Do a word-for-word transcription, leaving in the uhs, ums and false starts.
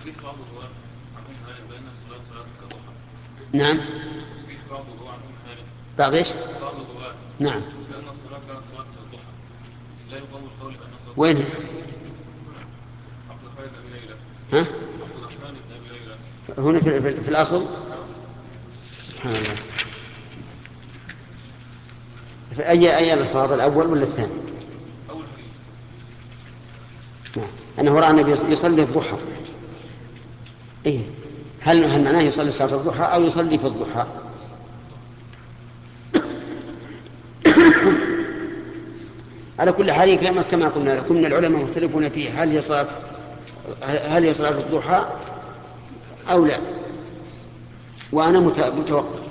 تصريح بعض الرواة عنهم خالف بأن الصلاة صلاة الضحى. نعم. تصريح بعض الرواة عنهم خالف. بعض ايش؟ بعض الرواة. نعم. بأن الصلاة كانت صلاة الضحى. لا يقوم القول بأن صلاة. وين؟ عبد الرحمن بن أبي ليلى. ها؟ عبد الرحمن بن أبي ليلى. هنا في, في, في الأصل. سبحان الله. في أي أي الألفاظ، الأول ولا الثاني؟ أول حديث. نعم. أنه رأى النبي يصلي الضحى. إيه؟ هل هل معناه يصلي صلاة الضحى أو يصلي في الضحى؟ على كل حال كما كما قلنا لكم ان العلماء مختلفون فيه، هل هي صلاة هل هي صلاة الضحى أو لا، وأنا متوقف.